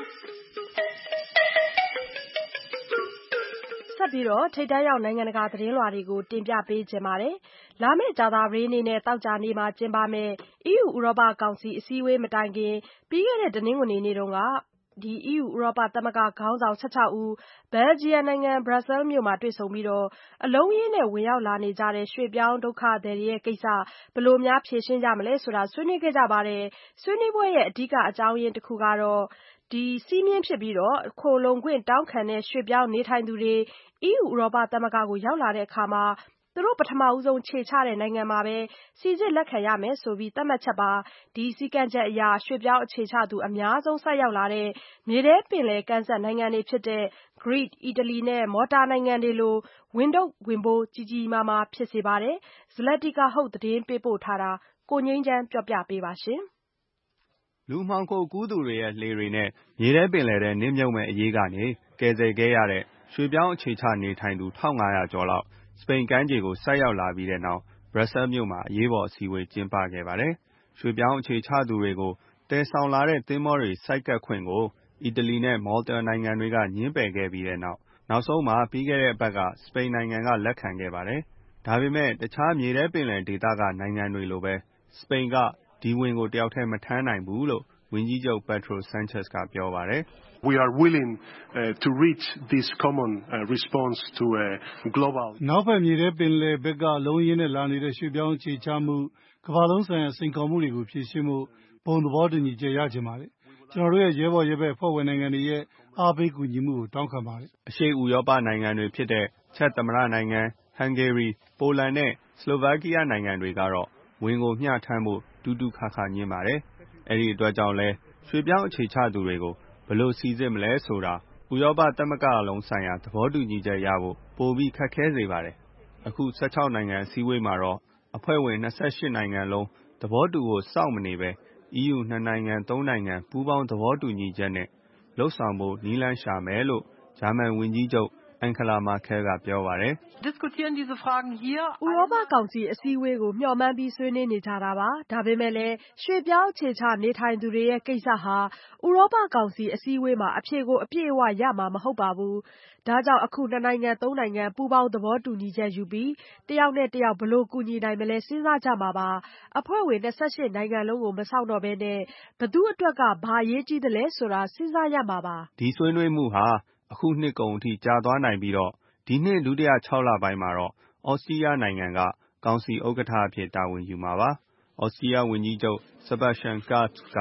ဆက်ပြီးတော့ထိပ်တန်းရောက်နိုင်ငံတကာသတင်းလွှာတွေကိုတင်ပြပေးချင်ပါတယ်။လာမယ့်ကြာသပတေးနေ့နဲ့သောကြာနေ့မှာကျင်းပမယ့် အီးယူဥရောပကောင်စီအစည်းအဝေးမတိုင်ခင်ပြီးခဲ့တဲ့တနင်္ဂနွေနေ့တုန်းက အီးယူဥရောပသမဂ္ဂခေါင်းဆောင်၁၆ဦးဘယ်လ်ဂျီယံနိုင်ငံဘရပ်ဆဲလ်မြို့မှာတွေ့ဆုံပြီးအလုံးအရင်းနဲ့ဝင်ရောက်လာနေကြတဲ့ရွှေ့ပြောင်းဒုက္ခသည်တွေရဲ့ကိစ္စဘယ်လိုများဖြေရှင်းကြမလဲဆိုတာဆွေးနွေးခဲ့ကြပါတယ်။ဆွေးနွေးပွဲရဲ့အဓိကအကြောင်းရင်းတစ်ခုကတော့ဒီစည်းမျဉ်းဖြစ်ပြီးခိုလှုံခွင့်တောင်းခံတဲ့ရွှေ့ပြောင်းနေထိုင်သူတွေအီးယူဥရောပသမဂ္ဂကိုရောက်လာတဲ့အခါမှာသူတို့ပထမဆုံးခြေချတဲ့နိုင်ငံမှာပဲစိစစ်လက်ခံရမယ်ဆိုပြီးသတ်မှတ်ချက်ပါ။ဒီစည်းကမ်းချက်အရရွှေ့ပြောင်းအခြေချသူအများဆုံးဆိုက်ရောက်လာတဲ့မြေထဲပင်လယ်ကမ်းစပ်နိုင်ငံတွေဖြစ်တဲ့ Greece, Italy နဲ့ Malta နိုင်ငံတွေလိုဝန်ထုပ်ဝန်ပိုးကြီးကြီးမားမားဖြစ်စေပါတယ်။ Zlatica Hoke သတင်းပေးပို့ထားတာကိုငြိမ်းချမ်းပြောပြပေးပါရှင်။လူမှောင်ခိုကူးသူတွေရဲ့လှေတွေနဲ့မြေထဲပင်လယ်ထဲနစ်မြုပ်မဲ့အရေးကနေကယ်ဆယ်ခဲ့ရတဲ့ရွှေ့ပြောင်းအခြေချနေထိုင်သူ၁၅၀၀ကျော်လောက်စပိန်ကမ်းခြေကိုဆိုက်ရောက်လာပြီးတဲ့နောက်ဘရပ်ဆဲလ်မြို့မှာအရေးပေါ်အစည်းအဝေးကျင်းပခဲ့ပါတယ်။ရွှေ့ပြောင်းအခြေချသူတွေကိုတည်ဆောင်လာတဲ့သင်္ဘောတွေဆိုက်ကပ်ခွင့်ကိုအီတလီနဲ့မော်လတာနိုင်ငံတွေကငြင်းပယ်ခဲ့ပြီးတဲ့နောက်နောက်ဆုံးမှာပြီးခဲ့တဲ့အပတ်ကစပိန်နိုင်ငံကလက်ခံခဲ့ပါတယ်။ဒါပေမဲ့တခြားမြေထဲပင်လယ်ဒေသကနိုင်ငံတွေလိုပဲစပိန်ကဒီဝင်ကိုတယောက်တည်းမထမ်းနိုင်ဘူးလို့ဝန်ကြီးချုပ် Pedro Sanchez ကပြောပါတယ်။ We are willing uh, to reach this common uh, response to a global နောက်ဘက်မြေထဲပင်လယ်ဘက်ကလုံးရင်းနဲ့လာနေတဲ့ရွှေ့ပြောင်းအခြေချမှုကမ္ဘာလုံးဆိုင်ရာစိန်ခေါ်မှုတွေကိုဖြေရှင်းဖို့ဘုံသဘောတူညီချက်ရချင်ပါတယ်။ကျွန်တော်တို့ရဲ့ရဲဘော်ရဲဘက်အဖွဲ့ဝင်နိုင်ငံတွေရဲ့အားပေးကူညီမှုကိုတောင်းခံပါတယ်။အရှေ့ဥရောပနိုင်ငံတွေဖြစ်တဲ့ချက်သမ္မတနိုင်ငံဟန်ဂေရီပိုလန်နဲ့စလိုဗာကီးယားနိုင်ငံတွေကတော့ဝင်ကိုမျှထမ်းဖို့တူးတူးခါခါညင်းပါတယ်။အဲဒီအတွက်ကြောင့်လဲရွှေ့ပြောင်းအခြေချသူတွေကိုဘယ်လိုစီစစ်မလဲဆိုတာဥရောပသမဂ္ဂလုံးဆိုင်ရာသဘောတူညီချက်ရဖို့ပိုပြီးခက်ခဲစေပါတယ်။အခု၁၆နိုင်ငံအစည်းအဝေးမှာတော့အဖွဲ့ဝင်၂၈နိုင်ငံလုံးသဘောတူဖို့စောင့်မနေပဲအီးယူနှစ်နိုင်ငံသုံးနိုင်ငံပူးပေါင်းသဘောတူညီချက်နဲ့လှုပ်ဆောင်ဖို့နည်းလမ်းရှာမယ်လို့ဂျာမန်ဝန်ကြီးချုပ်အန်ဂလာမာကဲလ်ကပြောပါတယ်။ “ဥရောပကောင်စီအစည်းအဝေးကိုမျှော်မှန်းပြီးဆွေးနွေးနေကြတာပါ။ဒါပေမဲ့လည်းရွှေ့ပြောင်းအခြေချနေထိုင်သူတွေရဲ့ကိစ္စဟာဥရောပကောင်စီအစည်းအဝေးမှာအဖြေကိုအပြည့်အဝရမှာမဟုတ်ပါဘူး။ဒါကြောင့်အခုနှစ်နိုင်ငံသုံးနိုင်ငံပူးပေါင်းသဘောတူညီချက်ယူပြီးတယောက်နဲ့တယောက်ဘယ်လိုကူညီနိုင်မလဲစဉ်းစားကြမှာပါ။အဖွဲ့ဝင်၂၈နိုင်ငံလုံးကိုမစောင့်တော့ဘဲနဲ့ဘယ်သူ့အတွက်ကဘာအရေးကြီးသလဲဆိုတာစဉ်းစားရမှာပါ။ဒီဆွေးနွေးမှုဟာအခုနှစ်ကုန်အထိကြာသွားနိုင်ပြီးတော့ဒီနှစ်ဒုတိယ၆လပိုင်းမှာတော့ဩစတြီးယားနိုင်ငံကကောင်စီဥက္ကဋ္ဌအဖြစ်တာဝန်ယူမှာပါ။ဩစတြီးယားဝန်ကြီးချုပ် Sebastian Kurz က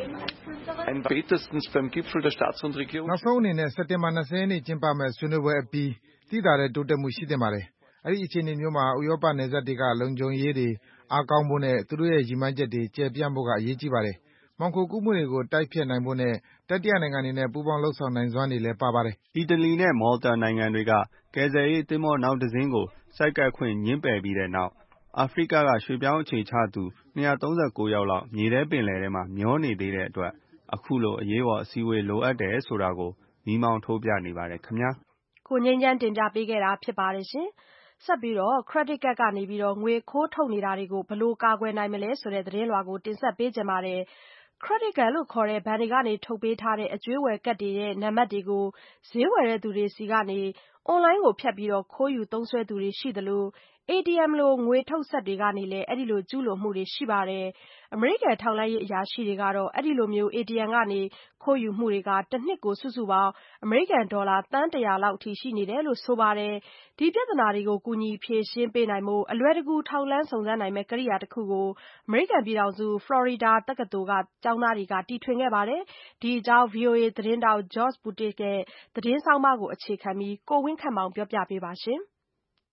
နောက်ဆုံးအနေနဲ့စက်တင်ဘာ၂၀ရက်နေ့ကျင်းပမယ့်ဆွေးနွေးပွဲအပြီးသိသာတဲ့တိုးတက်မှုရှိသင့်ပါတယ်။အဲဒီအခြေအနေမျိုးမှာဥရောပနယ်စပ်တွေကလုံခြုံရေးတွေအားကောင်းဖို့နဲ့သူတို့ရဲ့ရည်မှန်းချက်တွေကျယ်ပြန့်ဖို့ကအရေးကြီးပါတယ်။မှောင်ခိုကူးမှုတွေကိုတိုက်ဖျက်နိုင်ဖို့နဲ့တတိယနိုင်ငံတွေနဲ့ပူးပေါင်းလုပ်ဆောင်နိုင်စွမ်းတွေလည်းပါပါတယ်။အီတလီနဲ့မော်လတာနိုင်ငံတွေကကယ်ဆယ်ရေးသင်္ဘောနောက်တစ်စင်းကိုဆိုက်ကပ်ခွင့်ငြင်းပယ်ပြီးတဲ့နောက်အာဖရိကကရွှေ့ပြောင်းအခြေချသူ၂၃၉ယောက်လောက်မြေထဲပင်လယ်ထဲမှာမျောနေသေးတဲ့အတွက်အခုလိုအရေးပေါ်အစည်းအဝေးလိုအပ်တယ်ဆိုတာကိုမီးမောင်းထိုးပြနေပါတယ်ခင်ဗျာ။ကိုငြိမ်းချမ်းတင်ပြပေးခဲ့တာဖြစ်ပါတယ်ရှင်။ဆက်ပြီးတော့ credit card ကနေပြီးတော့ငွေခိုးထုတ်နေတာတွေကိုဘယ်လိုကာကွယ်နိုင်မလဲဆိုတဲ့သတင်းလွှာကိုတင်ဆက်ပေးကြပါမယ်။ credit card လို့ခေါ်တဲ့ဘဏ်တွေကနေထုတ်ပေးထားတဲ့အကြွေးဝယ်ကဒ်တွေရဲ့နံပါတ်တွေကိုဈေးဝယ်တဲ့သူတွေဆီကနေအွန်လိုင်းကိုဖြတ်ပြီးတော့ခိုးယူသုံးစွဲသူတွေရှိသလို အေတီအမ် လိုငွေထုတ်စက်တွေကနေလည်းအဲဒီလိုကျူးလွန်မှုတွေရှိပါတယ်။အမေရိကန်ထောက်လှမ်းရေးအရာရှိတွေကတော့အဲဒီလိုမျိုး အေတီအမ် ကနေခိုးယူမှုတွေကတနှစ်ကိုစုစုပေါင်းအမေရိကန်ဒေါ်လာသန်းတစ်ရာလောက်အထိရှိနေတယ်လို့ဆိုပါတယ်။ဒီပြဿနာတွေကိုကူညီဖြေရှင်းပေးနိုင်ဖို့အလွယ်တကူထောက်လှမ်းစုံစမ်းနိုင်မယ့်ကိရိယာတစ်ခုကိုအမေရိကန်ပြည်ထောင်စုဖလော်ရီဒါတက္ကသိုလ်ကကျောင်းသားတွေကတီထွင်ခဲ့ပါတယ်။ဒီအကြောင်း ဗွီအိုအေသတင်းထောက် George Putic ရဲ့သတင်းဆောင်းပါးကိုအခြေခံပြီးကိုဝင်းခန့်မောင်ပြောပြပေးပါရှင်။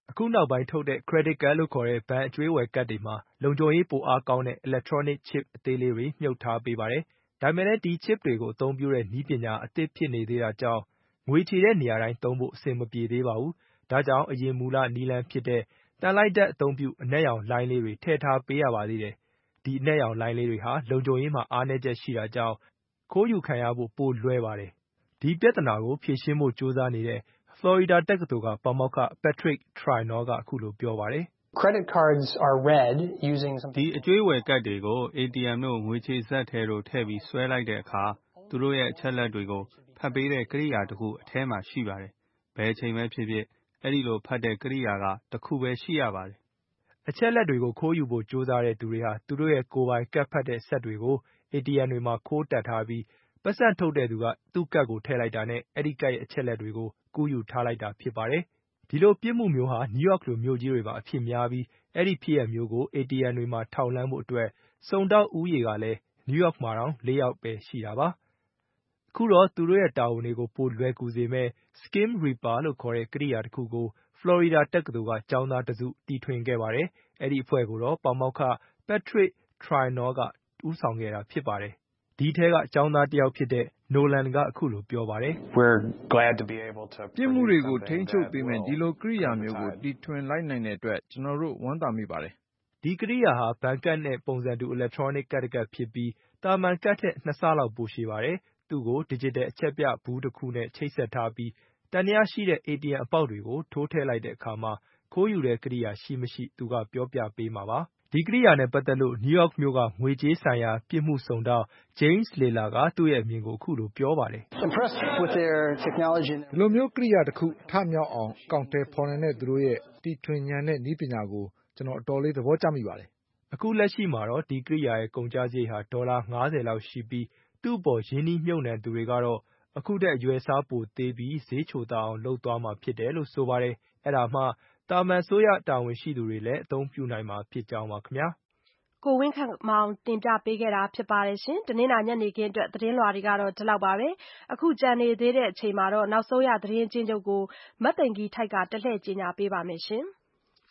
အခုနောက်ပိုင်းထုတ်တဲ့ credit card လို့ခေါ်တဲ့ဘဏ်အကြွေးဝယ်ကဒ်တွေမှာလုံခြုံရေးပိုအားကောင်းတဲ့ electronic chip အသေးလေးတွေမြှုပ်ထားပေးပါတယ်။ဒါပေမဲ့လည်းဒီ chip တွေကိုအသုံးပြုတဲ့နည်းပညာအသစ်ဖြစ်နေသေးတာကြောင့်ငွေချေတဲ့နေရာတိုင်းသုံးဖို့အဆင်မပြေသေးပါဘူး။ဒါကြောင့်အရင်မူလနည်းလမ်းဖြစ်တဲ့သံလိုက်ဓာတ်အသုံးပြုအနက်ရောင်လိုင်းလေးတွေထည့်ထားပေးရပါသေးတယ်။ဒီအနက်ရောင်လိုင်းလေးတွေဟာလုံခြုံရေးမှာအားနည်းချက်ရှိတာကြောင့်ခိုးယူခံရဖို့ပိုလွယ်ပါတယ်။ဒီပြဿနာကိုဖြေရှင်းဖို့ကြိုးစားနေတဲ့ ဖလော်ရီဒါတက္ကသိုလ်ကပါမောက္ခ Patrick Traynor ကအခုလိုပြောပါတယ်။ Credit cards are read using some ဒီအကြွေးဝယ်ကဒ်တွေကို အေတီအမ် တို့ငွေချေစက်ထဲတို့ထည့်ပြီးဆွဲလိုက်တဲ့အခါသူတို့ရဲ့အချက်လက်တွေကိုဖတ်ပေးတဲ့ကိရိယာတစ်ခုအထဲမှာရှိပါတယ်။ဘယ်အချိန်ပဲဖြစ်ဖြစ်အဲ့ဒီလိုဖတ်တဲ့ကိရိယာကတစ်ခုပဲရှိရပါတယ်။အချက်လက်တွေကိုခိုးယူဖို့ကြိုးစားတဲ့သူတွေဟာသူတို့ရဲ့ကိုယ်ပိုင်ကတ်ဖတ်တဲ့စက်တွေကိုအေတီအမ် တွေမှာခိုးတက်ထားပြီးပိုက်ဆံထုတ်တဲ့သူကသူ့ကတ်ကိုထည့်လိုက်တာနဲ့အဲ့ဒီကတ်ရဲ့အချက်လက်တွေကိုကူးယူထားလိုက်တာဖြစ်ပါတယ်။ဒီလိုပြစ်မှုမျိုးဟာနယူးယောက်လိုမြို့ကြီးတွေမှာအဖြစ်များပြီးအဲ့ဒီဖြစ်ရပ်မျိုးကိုအေတီအမ် တွေမှာထောက်လှမ်းဖို့အတွက်စုံထောက်ဦးရေကလည်းနယူးယောက်မှာတောင်လေးယောက်ပဲရှိတာပါ။အခုတော့သူတို့ရဲ့တာဝန်တွေကိုပိုလွယ်ကူစေမယ့် Skim Reaper လို့ခေါ်တဲ့ကိရိယာတစ်ခုကိုဖလော်ရီဒါတက္ကသိုလ်ကကျောင်းသားတစုတီထွင်ခဲ့ပါတယ်။အဲ့ဒီအဖွဲ့ကိုတော့ပါမောက္ခ Patrick Traynor ကဦးဆောင်ခဲ့တာဖြစ်ပါတယ်။ဒီထဲကကျောင်းသားတစ်ယောက်ဖြစ်တဲ့ Nolan ကအခုလိုပြောပါတယ်။ We're glad to be able to ပြစ်မှုတွေကိုထိန်းချုပ်ပေးမယ့်ဒီလိုကိရိယာမျိုးကိုတီထွင်လိုက်နိုင်တဲ့အတွက်ကျွန်တော်တို့ဝမ်းသာမိပါတယ်။ဒီကိရိယာဟာဘဏ်ကတ်နဲ့ပုံစံတူ electronic ကတ်တကတ်ဖြစ်ပြီးသာမန်ကတ်ထက်နှစ်ဆလောက်ပိုရှည်ပါတယ်။သူ့ကို digital အချက်ပြဘူးတစ်ခုနဲ့ချိတ်ဆက်ထားပြီးတန်တရားရှိတဲ့ အေတီအမ် အပေါက်တွေကိုထိုးထည့်လိုက်တဲ့အခါမှာခိုးယူတဲ့ကိရိယာရှိမရှိသူကပြောပြပေးမှာပါ။ဒီကိရိယာနဲ့ပတ်သက်လို့နယူးယောက်မြို့ကငွေကြေးဆိုင်ရာပြစ်မှုစုံထောက် James Layler ကသူ့ရဲ့အမြင်ကိုအခုလိုပြောပါတယ်။ “ဒီလိုမျိုးကိရိယာတစ်ခုအထမြောက်အောင်အကောင်အထည်ဖော်နိုင်တဲ့သူတို့ရဲ့တီထွင်ဉာဏ်နဲ့နည်းပညာကိုကျွန်တော်အတော်လေးသဘောကျမိပါတယ်။ ”အခုလက်ရှိမှာတော့ဒီကိရိယာရဲ့ကုန်ကျစရိတ်ဟာဒေါ်လာငါးဆယ်လောက်ရှိပြီးသူ့အပေါ်ရင်းနှီးမြှုပ်နှံသူတွေကတော့အခုထက်အရွယ်အစားပိုသေးပြီးဈေးချိုသာအောင်လုပ်သွားမှာဖြစ်တယ်လို့ဆိုပါတယ်။အဲ့ဒါမှသာမန်အစိုးရတာဝန်ရှိသူတွေလည်းအသုံးပြုနိုင်မှာဖြစ်ကြောင်းပါခင်ဗျာ။ကိုဝင်းခန့်မောင်တင်ပြပေးခဲ့တာဖြစ်ပါတယ်ရှင်။တနင်္လာညနေခင်းအတွက်သတင်းလွှာတွေကတော့ဒီလောက်ပါပဲ။အခုကြံနေသေးတဲ့အချိန်မှာတော့နောက်ဆုံးရသတင်းချင်းချုပ်ကိုမတ်သိင်္ဂီထိုက်ကတလှည့်ကြီးညာပေးပါမယ်ရှင်။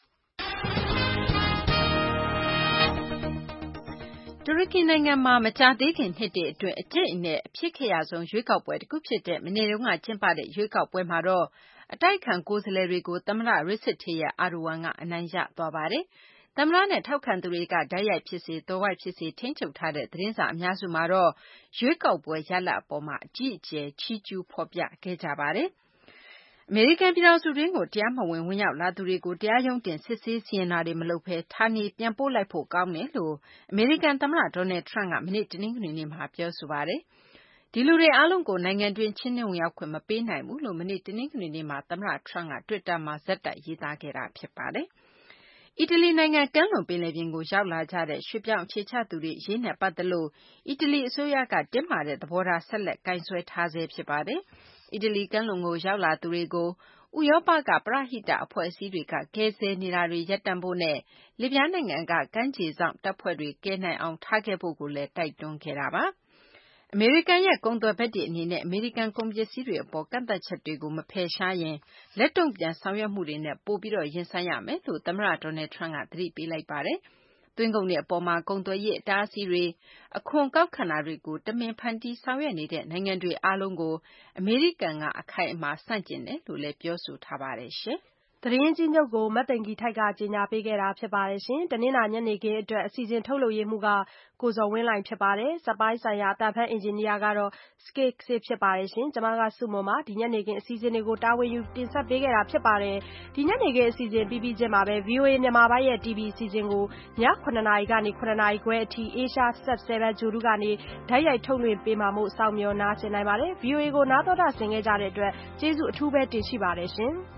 တူရကီနိုင်ငံမှာမကြာသေးခင်နှစ်တွေအတွင်းအကျင့်အနဲ့အဖြစ်ခဲ့ရဆုံးရွေးကောက်ပွဲတစ်ခုဖြစ်တဲ့မနေ့တုန်းကကျင်းပတဲ့ရွေးကောက်ပွဲမှာတော့အတိုက်ခံကိုယ်စားလှယ်တွေကိုသမ္မတ Recep Tayyip Erdogan ကအနိုင်ရသွားပါတယ်။သမ္မတနဲ့ထောက်ခံသူတွေကတိုက်ရိုက်ဖြစ်စေသွယ်ဝိုက်ဖြစ်စေထိန်းချုပ်ထားတဲ့သတင်းစာအများစုမှာတော့ရွေးကောက်ပွဲရလဒ်အပေါ်မှာအကြီးအကျယ်ချီးကျူးဖော်ပြခဲ့ကြပါတယ်။အမေရိကန်ပြည်ထောင်စုတွင်းကိုတရားမဝင်ဝင်ရောက်လာသူတွေကိုတရားရုံးတင်စစ်ဆေးစီရင်တာတွေမလုပ်ဘဲဌာနေပြန်ပို့လိုက်ဖို့ကောင်းတယ်လို့အမေရိကန်သမ္မတ Donald Trump ကမနေ့တနင်္ဂနွေနေ့မှာပြောဆိုပါတယ်။ဒီလူတွေအားလုံးကိုနိုင်ငံတွင်းချင်းနှင်းဝင်ရောက်ခွင့်မပေးနိုင်ဘူးလို့မနေ့တနင်္ဂနွေနေ့မှာသမ္မတ Trump က Twitter မှာဇက်တိုက်ရေးသားခဲ့တာဖြစ်ပါတယ်။အီတလီနိုင်ငံကမ်းလွန်ပင်လယ်ပြင်ကိုရောက်လာကြတဲ့ရွှေ့ပြောင်းအခြေချသူတွေအရေးနဲ့ပတ်သက်လို့အီတလီအစိုးရကတင်းမာတဲ့သဘောထားဆက်လက်ကိုင်စွဲထားဆဲဖြစ်ပါတယ်။အီတလီကမ်းလွန်ကိုရောက်လာသူတွေကိုဥရောပကပရဟိတအဖွဲ့အစည်းတွေကကယ်ဆယ်နေတာတွေရပ်တန့်ဖို့နဲ့လစ်ဗျားနိုင်ငံကကမ်းခြေစောင့်တပ်ဖွဲ့တွေကယ်နိုင်အောင်ထားခဲ့ဖို့ကိုလည်းတိုက်တွန်းခဲ့တာပါ။အမေရိကန်ရဲ့ကုန်သွယ်ဘက်တွေအနေနဲ့အမေရိကန်ကုန်ပစ္စည်းတွေအပေါ်ကန့်သတ်ချက်တွေကိုမဖယ်ရှားရင်လက်တုံ့ပြန်ဆောင်ရွက်မှုတွေနဲ့ပိုပြီးရင်ဆိုင်ရမယ်လို့သမ္မတ Donald Trump ကသတိပေးလိုက်ပါတယ်။သွင်းကုန်တွေအပေါ်မှာကုန်သွယ်ရေးအတားအဆီးတွေအခွန်ကောက်ခံတာတွေကိုတမင်ဖန်တီးဆောင်ရွက်နေတဲ့နိုင်ငံတွေအားလုံးကိုအမေရိကန်ကအခိုင်အမာဆန့်ကျင်တယ်လို့လည်းပြောဆိုထားပါတယ်ရှင်။သတင်းကြီးချုပ်ကိုမတ်သိင်္ဂီထိုက်ကကြီးညာပေးခဲ့တာဖြစ်ပါတယ်ရှင်။တနင်္လာညနေခင်းအတွက်အစီအစဉ်ထုတ်လုပ်ရေးမှူးကကိုဇော်ဝင်းလှိုင်ဖြစ်ပါတယ်။စက်ပိုင်းဆိုင်ရာအတန်ဖန်အင်ဂျင်နီယာကတော့ Skip ဖြစ်ပါတယ်ရှင်။ကျွန်မကစုမုံပါဒီညနေခင်းအစီအစဉ်တွေကိုတာဝန်ယူတင်ဆက်ပေးခဲ့တာဖြစ်ပါတယ်။ဒီညနေခင်းအစီအစဉ်ပြီးပြီးချင်းမှာပဲ ဗီအိုအေ မြန်မာပိုင်းရဲ့ တီဗီအစီအစဉ်ကိုညခုနှစ်နာရီကနေခုနှစ်နာရီခွဲအထိ Asia Sat 7 ဂြိုလ်တုကနေဓာတ်ရိုက်ထုတ်လွှင့်ပေးမှာမို့စောင့်မျှော်နားဆင်နိုင်ပါတယ်။ ဗီအိုအေကိုနားတော်တာဆင်ခဲ့ကြတဲ့အတွက်ကျေးဇူးအထူးပဲတင်ရှိပါတယ်ရှင်။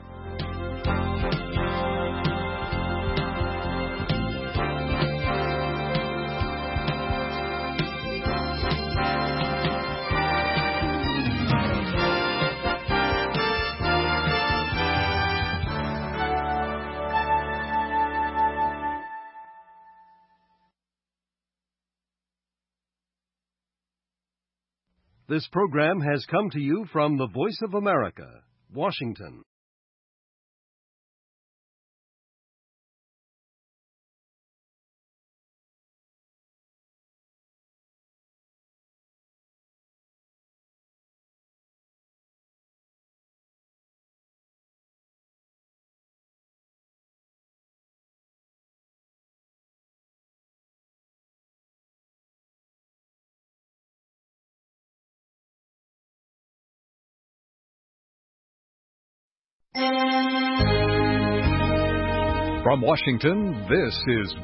This program has come to you from the Voice of America, Washington. From Washington, this is